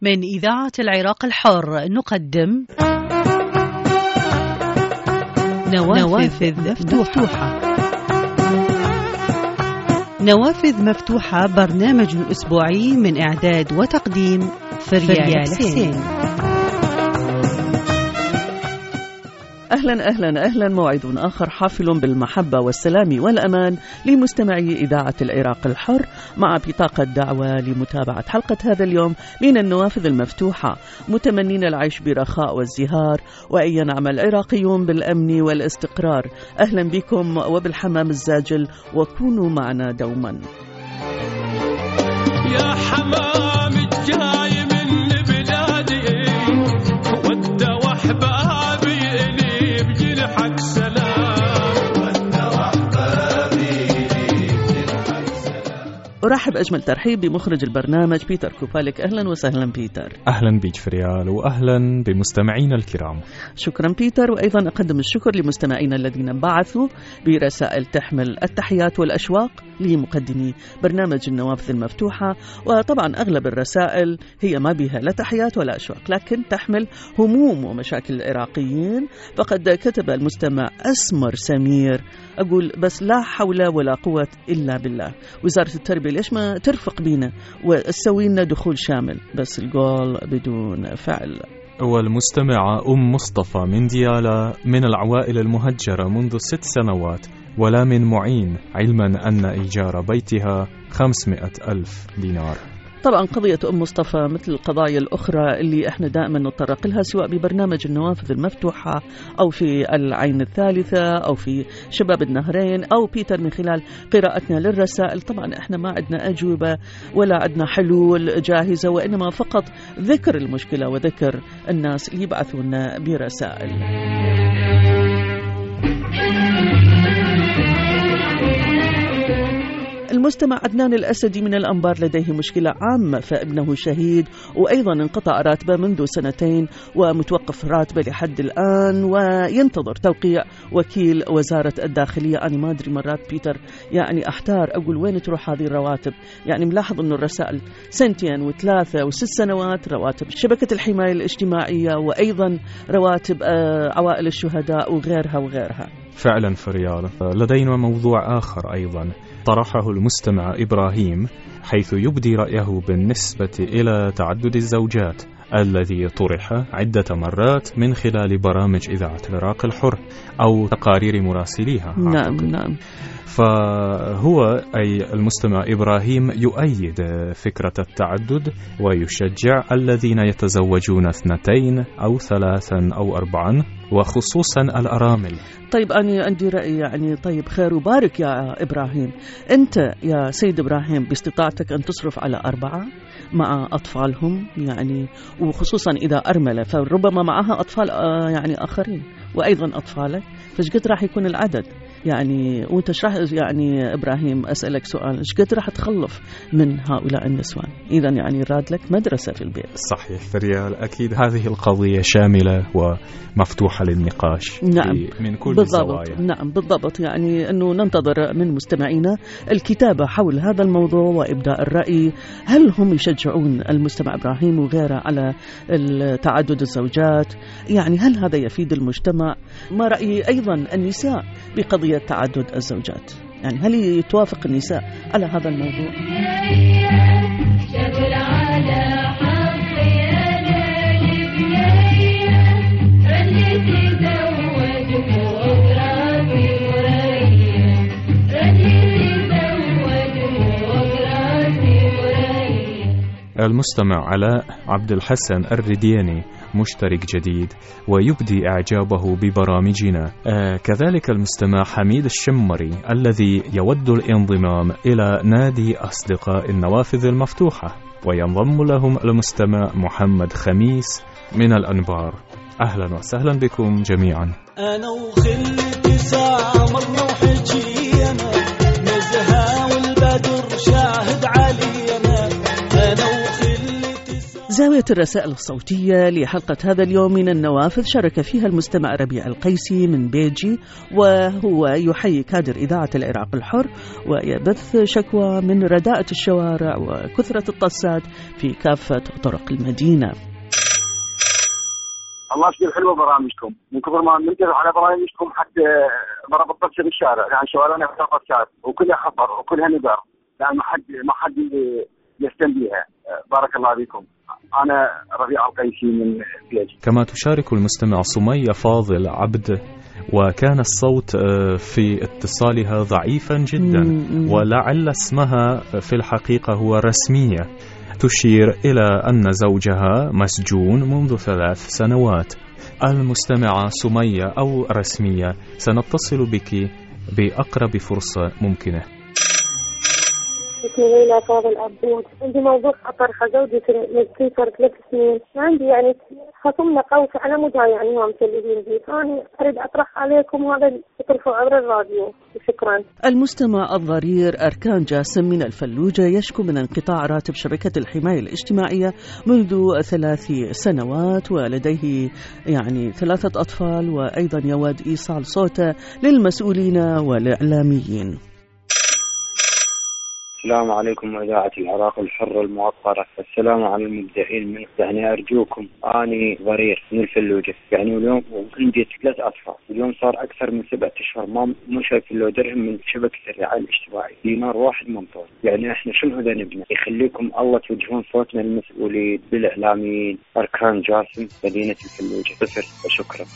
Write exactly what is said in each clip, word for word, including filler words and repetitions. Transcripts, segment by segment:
من إذاعة العراق الحر نقدم نوافذ, نوافذ مفتوحة. مفتوحة نوافذ مفتوحة برنامج أسبوعي من إعداد وتقديم فريال حسين. أهلا أهلا أهلا موعد آخر حافل بالمحبة والسلام والأمان لمستمعي إذاعة العراق الحر مع بطاقة دعوة لمتابعة حلقة هذا اليوم من النوافذ المفتوحة، متمنين العيش برخاء والزهار وأن ينعم العراقيون بالأمن والاستقرار. أهلا بكم وبالحمام الزاجل وكونوا معنا دوما. يا حمام الجاي من بلادي ود وحبابي بجنحك سلام، ود وحبابي بجنحك سلام. أرحب أجمل ترحيب بمخرج البرنامج بيتر كوبالك. أهلا وسهلا بيتر. أهلا بيك فريال وأهلا بمستمعينا الكرام. شكرا بيتر، وأيضا أقدم الشكر لمستمعينا الذين بعثوا برسائل تحمل التحيات والأشواق لمقدمي برنامج النوافذ المفتوحة. وطبعا أغلب الرسائل هي ما بها لا تحيات ولا أشواق، لكن تحمل هموم ومشاكل العراقيين. فقد كتب المستمع أسمر سمير، أقول بس لا حول ولا قوة إلا بالله، وزارة التربية ليش ما ترفق بينا وتسوي لنا دخول شامل، بس القول بدون فعل. والمستمعة أم مصطفى من ديالى من العوائل المهجرة منذ ست سنوات ولا من معين، علما أن إيجار بيتها خمسمائة ألف دينار. طبعا قضية أم مصطفى مثل القضايا الأخرى اللي احنا دائما نتطرق لها سواء ببرنامج النوافذ المفتوحة أو في العين الثالثة أو في شباب النهرين أو بيتر من خلال قراءتنا للرسائل. طبعا احنا ما عندنا أجوبة ولا عندنا حلول جاهزة، وإنما فقط ذكر المشكلة وذكر الناس اللي يبعثونا برسائل. المستمع عدنان الأسدي من الأنبار لديه مشكلة عامة، فابنه شهيد وأيضا انقطع راتبه منذ سنتين ومتوقف راتبه لحد الآن وينتظر توقيع وكيل وزارة الداخلية. أنا ما أدري مرات بيتر يعني أحتار أقول وين تروح هذه الرواتب. يعني ملاحظ أنه الرسائل سنتين وثلاثة وست سنوات رواتب شبكة الحماية الاجتماعية وأيضا رواتب عوائل الشهداء وغيرها وغيرها. فعلا فريال، لدينا موضوع آخر أيضا طرحه المستمع إبراهيم، حيث يبدي رأيه بالنسبة إلى تعدد الزوجات الذي طرح عدة مرات من خلال برامج إذاعة العراق الحر أو تقارير مراسليها. نعم نعم. فهو أي المستمع إبراهيم يؤيد فكرة التعدد ويشجع الذين يتزوجون اثنتين أو ثلاثا أو أربعا وخصوصا الأرامل. طيب أنا عندي رأي، يعني طيب خير وبارك يا إبراهيم. أنت يا سيد إبراهيم باستطاعتك أن تصرف على أربعة مع أطفالهم، يعني وخصوصا إذا أرملة فربما معها أطفال يعني آخرين وأيضا أطفالك، فايش قد راح يكون العدد؟ يعني وانت شرح يعني إبراهيم أسألك سؤال، ايش قد راح تخلف من هؤلاء النسوان؟ إذا يعني راد لك مدرسة في البيت. صحيح فريال، أكيد هذه القضية شاملة ومفتوحة للنقاش. نعم من كل بالضبط. الزوايا. نعم بالضبط، يعني أنه ننتظر من مستمعينا الكتابة حول هذا الموضوع وإبداء الرأي. هل هم يشجعون المستمع إبراهيم وغيره على تعدد الزوجات؟ يعني هل هذا يفيد المجتمع؟ ما رأي أيضا النساء بقضية تعدد الزوجات؟ يعني هل يتوافق النساء على هذا الموضوع؟ المستمع علاء عبد الحسن الردياني مشترك جديد ويبدي إعجابه ببرامجنا. آه كذلك المستمع حميد الشمري الذي يود الانضمام إلى نادي أصدقاء النوافذ المفتوحة، وينضم لهم المستمع محمد خميس من الأنبار. أهلا وسهلا بكم جميعا. أنا وخلتي سامرنا وحجينا نزهة والبدر شاهد علينا. أنا وخلتي زاوية الرسائل الصوتية لحلقة هذا اليوم من النوافذ شارك فيها المستمع ربيع القيسي من بيجي، وهو يحيي كادر إذاعة العراق الحر ويبث شكوى من رداءة الشوارع وكثرة الطسات في كافة طرق المدينة. الله يشكر حلوة برامجكم، من كثر ما ننتبه على برامجكم حتى ضرب الطش بالشارع، يعني شوارعنا فيها طشات وكلها خطر وكلها نذر، يعني ما حد ما حد يستن بيها. بارك الله بكم. أنا ربيع القيسي من بيجي. كما تشارك المستمع سمية فاضل عبد، وكان الصوت في اتصالها ضعيفا جدا، ولعل اسمها في الحقيقة هو رسمية، تشير إلى أن زوجها مسجون منذ ثلاث سنوات. المستمعة سمية أو رسمية، سنتصل بك بأقرب فرصة ممكنة. اسمي ليلى فاضل عبود. عندي موضوع خطر، زوجي في صار ثلاث سنين، عندي يعني خصمنا قوس على مدى يعني ما مسلمين بيه، فأنا أريد أطرح عليكم هذا ترفعوا عبر الراديو. شكرا. المستمع الضرير أركان جاسم من الفلوجة يشكو من انقطاع راتب شبكة الحماية الاجتماعية منذ ثلاث سنوات، ولديه يعني ثلاثة أطفال، وأيضا يود إيصال صوته للمسؤولين والإعلاميين. السلام عليكم إذاعة العراق الحر الموقرة. السلام على المبدعين من يعني أرجوكم، أني ضرير من الفلوجة يعني، واليوم عندي ثلاث أطفال، اليوم صار أكثر من سبعة أشهر ما مو شايف له درهم من شبكة الرعاية الاجتماعية، دينار واحد ممطور. يعني إحنا شنو ذنبنا؟ يخليكم الله توجهون صوتنا للمسؤولين بالإعلاميين. أركان جاسم، مدينة الفلوجة. صفر. وشكرا.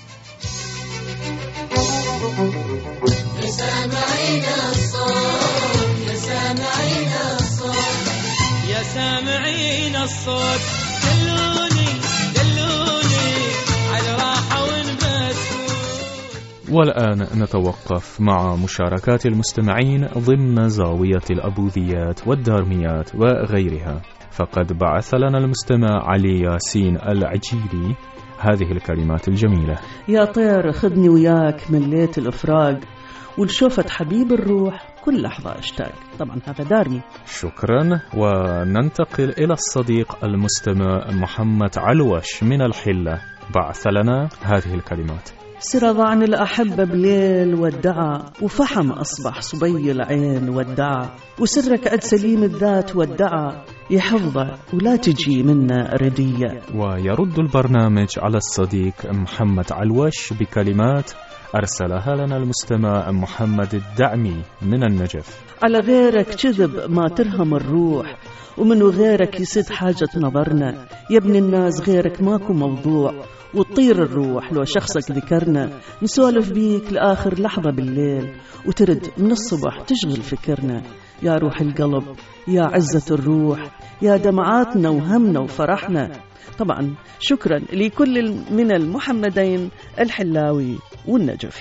يا سامعين الصوت دلوني دلوني على راحة ونبسوط. والآن نتوقف مع مشاركات المستمعين ضمن زاوية الأبوذيات والدارميات وغيرها. فقد بعث لنا المستمع علي ياسين العجيلي هذه الكلمات الجميلة: يا طير خذني وياك من ليت الإفراق، ولشوفة حبيب الروح كل لحظة اشتاق. طبعا هذا دارمي. شكرا. وننتقل إلى الصديق المستمع محمد علوش من الحلة، بعث لنا هذه الكلمات: سر عن الأحبة بليل ودعا، وفحم أصبح صبي العين ودعا، وسرك أد سليم الذات ودعا، يحفظه ولا تجي منا ردية. ويرد البرنامج على الصديق محمد علوش بكلمات أرسلها لنا المستمع محمد الدعمي من النجف: على غيرك كذب ما ترهم الروح، ومنو غيرك يسد حاجة نظرنا، يا ابن الناس غيرك ماكو موضوع، وتطير الروح لو شخصك ذكرنا، نسولف بيك لآخر لحظة بالليل، وترد من الصبح تشغل فكرنا، يا روح القلب يا عزة الروح، يا دمعاتنا وهمنا وفرحنا. طبعا شكرا لكل من المحمدين الحلاوي والنجفي.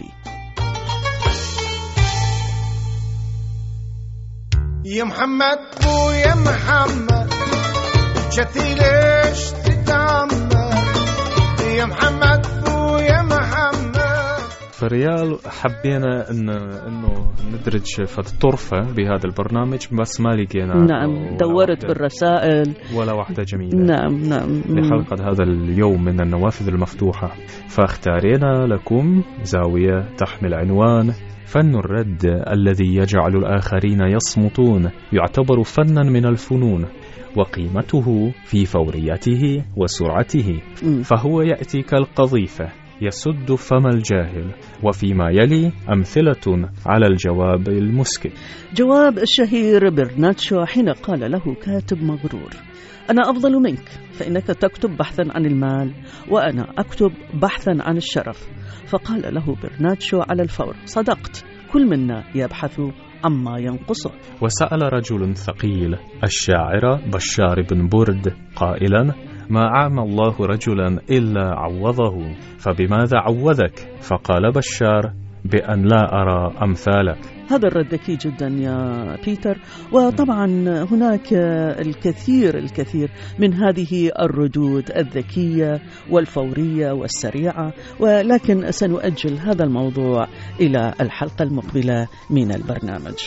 يا محمد بو يا محمد شتي ليش تتعمر، يا محمد بو يا محمد. فريال حبينا إن إنه ندرج فد طرفة بهذا البرنامج، بس ما لقينا. نعم، دورت بالرسائل ولا واحدة جميلة. نعم نعم لحلقة هذا اليوم من النوافذ المفتوحة، فاختارينا لكم زاوية تحمل عنوان فن الرد الذي يجعل الآخرين يصمتون، يعتبر فنا من الفنون، وقيمته في فوريته وسرعته، فهو يأتي كالقذيفة يسد فم الجاهل. وفيما يلي أمثلة على الجواب المسكت. جواب الشهير برناتشو حين قال له كاتب مغرور: أنا أفضل منك، فإنك تكتب بحثا عن المال وأنا أكتب بحثا عن الشرف. فقال له برناتشو على الفور: صدقت، كل منا يبحث عما ينقصه. وسأل رجل ثقيل الشاعر بشار بن برد قائلا: ما أعمى الله رجلا إلا عوضه، فبماذا عوذك؟ فقال بشار: بأن لا أرى أمثالك. هذا الرد ذكي جدا يا بيتر، وطبعا هناك الكثير الكثير من هذه الردود الذكية والفورية والسريعة، ولكن سنؤجل هذا الموضوع إلى الحلقة المقبلة من البرنامج.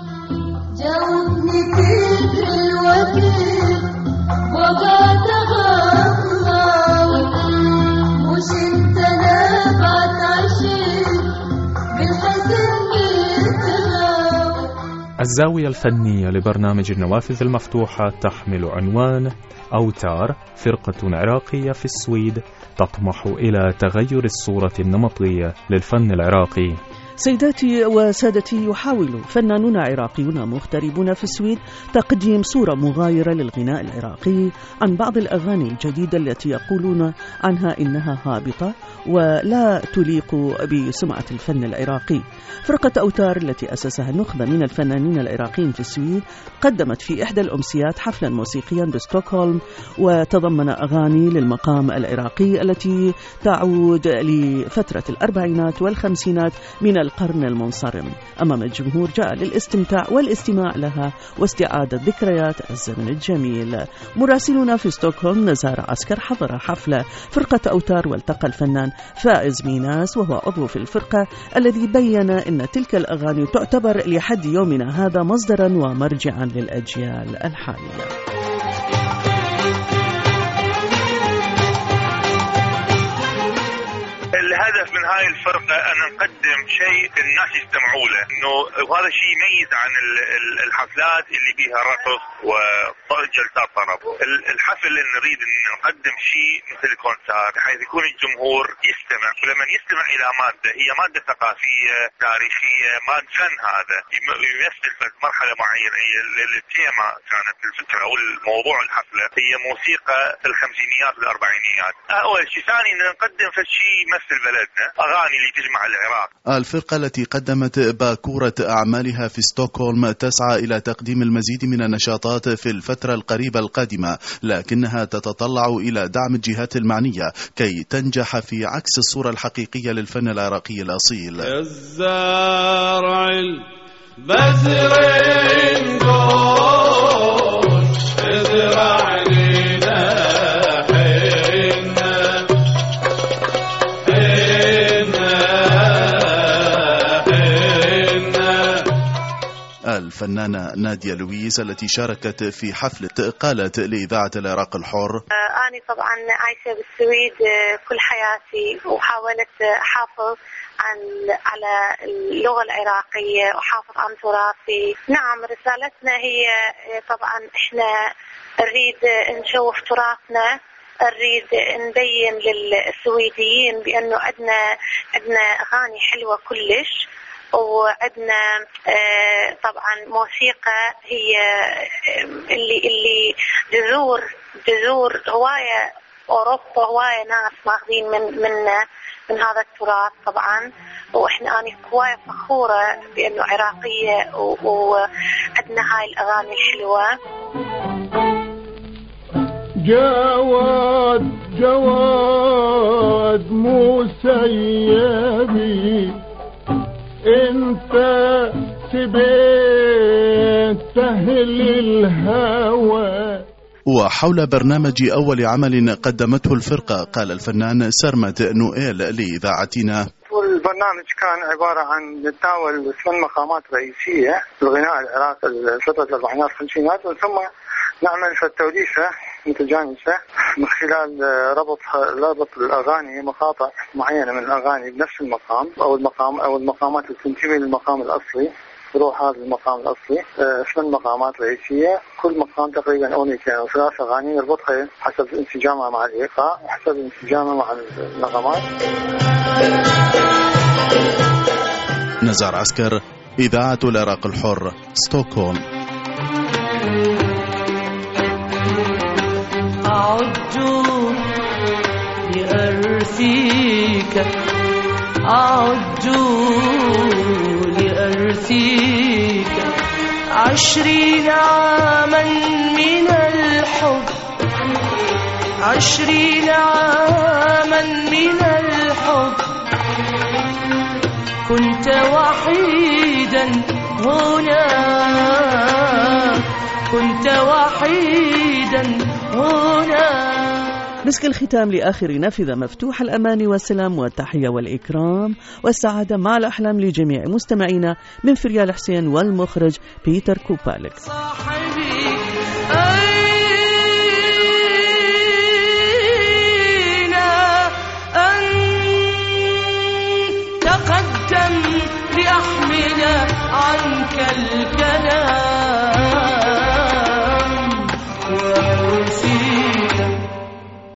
جاوبني في الوقت وبعد الزاوية الفنية لبرنامج النوافذ المفتوحة تحمل عنوان أوتار، فرقة عراقية في السويد تطمح إلى تغير الصورة النمطية للفن العراقي. سيداتي وسادتي، يحاول فنانون عراقيون مغتربون في السويد تقديم صورة مغايرة للغناء العراقي عن بعض الأغاني الجديدة التي يقولون عنها إنها هابطة ولا تليق بسمعة الفن العراقي. فرقة أوتار التي أسسها النخبة من الفنانين العراقيين في السويد قدمت في إحدى الأمسيات حفلا موسيقيا بستوكهولم وتضمن أغاني للمقام العراقي التي تعود لفترة الأربعينات والخمسينات من القرن المنصرم أمام الجمهور، جاء للاستمتاع والاستماع لها واستعادة ذكريات الزمن الجميل. مراسلنا في ستوكهولم نزار عسكر حضر حفل فرقة أوتار والتقى الفنان فائز ميناس وهو عضو في الفرقة الذي بيّن أن تلك الأغاني تعتبر لحد يومنا هذا مصدرا ومرجعا للأجيال الحالية. الهدف من هاي الفرقة أن نقدم شيء الناس يستمعوا له، إنه وهذا الشيء يميز عن الحفلات اللي بيها رقص وجلسات طرب. الحفل اللي نريد أن نقدم شيء مثل كونسارت بحيث يكون الجمهور يستمع، ولما يستمع إلى مادة هي مادة ثقافية تاريخية، مادة فن، هذا يمثل مرحلة معينة. التيمة كانت الفكرة أو الموضوع الحفلة هي موسيقى الخمسينيات والأربعينيات. أول شيء، ثاني أن نقدم فشي يمثل بلدنا، أغاني اللي تجمع العراق. الفرقة التي قدمت باكورة أعمالها في ستوكهولم تسعى إلى تقديم المزيد من النشاطات في الفترة القريبة القادمة، لكنها تتطلع إلى دعم الجهات المعنية كي تنجح في عكس الصورة الحقيقية للفن العراقي الأصيل. الزارع البزر ينقوش ازرع لنا الفنانة نادية لويس التي شاركت في حفلة قالت لإذاعة العراق الحر: أنا طبعا عايشة بالسويد كل حياتي وحاولت أحافظ عن على اللغة العراقية وحافظ عن تراثي. نعم، رسالتنا هي طبعا إحنا نريد نشوف تراثنا، نريد نبين للسويديين بأنه عندنا عندنا أغاني حلوة كلش، وعندنا طبعا موسيقى هي اللي اللي جذور جذور هواية أوروبا، هواية ناس ماخذين من من من هذا التراث طبعا، وإحنا أنا هواية فخورة بأنه عراقية وعندنا هاي الأغاني الحلوة. جواد جواد مسيبي انت سبيت سهل الهوى. وحول برنامج أول عمل قدمته الفرقة قال الفنان سرمد نوئيل لإذاعتنا: البرنامج كان عبارة عن نتناول ثمان مقامات رئيسية في الغناء العراقي لفترة الأربعينات والخمسينات، ثم نعمل في التوليفة متجانسة من خلال ربط ربط الأغاني، مقاطع معينة من الأغاني بنفس المقام أو المقام أو المقامات اللي تنتمي للمقام الأصلي، روح هذا المقام الأصلي. ثمان مقامات رئيسية، كل مقام تقريبا أغنيتين أو ثلاث أغاني نربطها حسب انسجامها مع الإيقاع وحسب انسجامها مع النغمات. نزار عسكر، إذاعة العراق الحر، ستوكهولم. أعد لأرثيك أعد لأرثيك عشرين عاما من الحب عشرين عاما من الحب كنت وحيدا هنا كنت وحيدا هنا. مسك الختام لآخر نافذة مفتوحة، الأمان والسلام والتحية والإكرام والسعادة مع الأحلام لجميع مستمعينا من فريال حسين والمخرج بيتر كوبالك.